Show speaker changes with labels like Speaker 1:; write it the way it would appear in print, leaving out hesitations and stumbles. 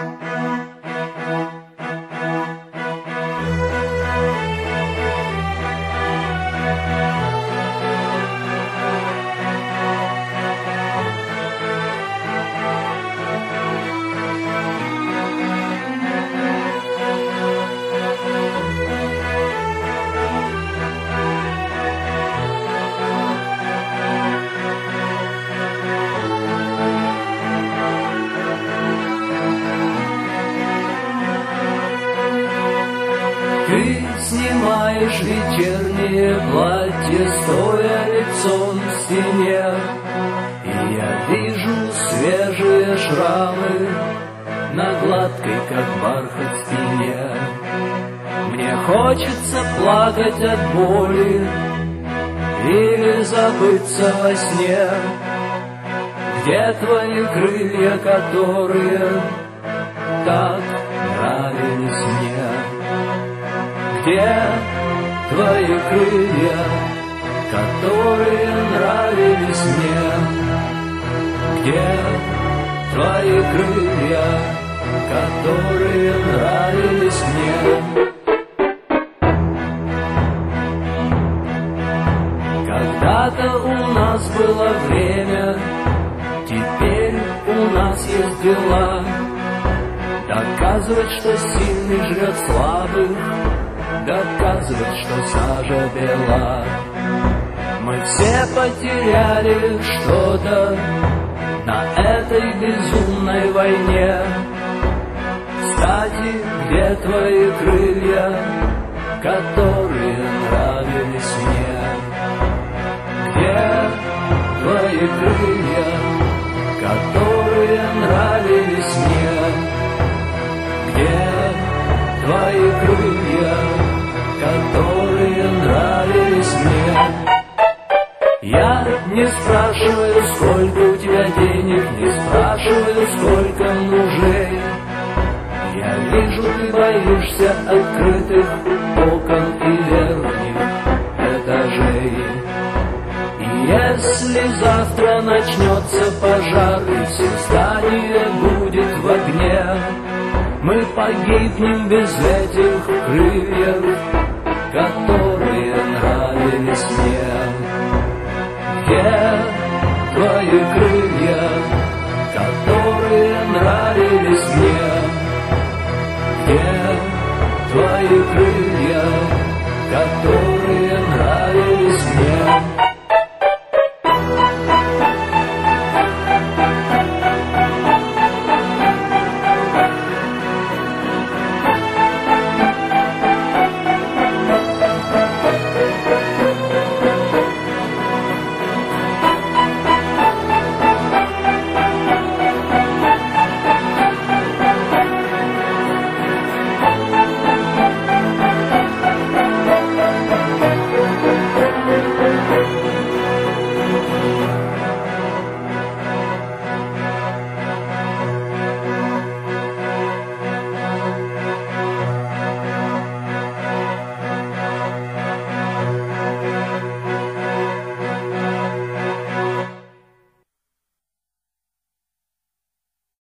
Speaker 1: Ты снимаешь вечернее платье, стоя лицом к стене, и я вижу свежие шрамы на гладкой, как бархат, спине. Мне хочется плакать от боли или забыться во сне. Где твои крылья, которые так нравились мне? Где твои крылья, которые нравились мне? Где твои крылья, которые нравились мне? Когда-то у нас было время, теперь у нас есть дела. Доказывать, что сильный жрет слабых, доказывать, что сажа бела. Мы все потеряли что-то на этой безумной войне. Кстати, где твои крылья, которые нравились мне? Где твои крылья, которые нравились мне? Где твои крылья, которые нравились мне? Я не спрашиваю, сколько у тебя денег, не спрашиваю, сколько мужей. Я вижу, ты боишься открытых окон и верхних этажей. И если завтра начнется пожар, и все здание будет в огне, мы погибнем без этих крыльев, которые нравились мне. Где твои крылья, которые нравились мне?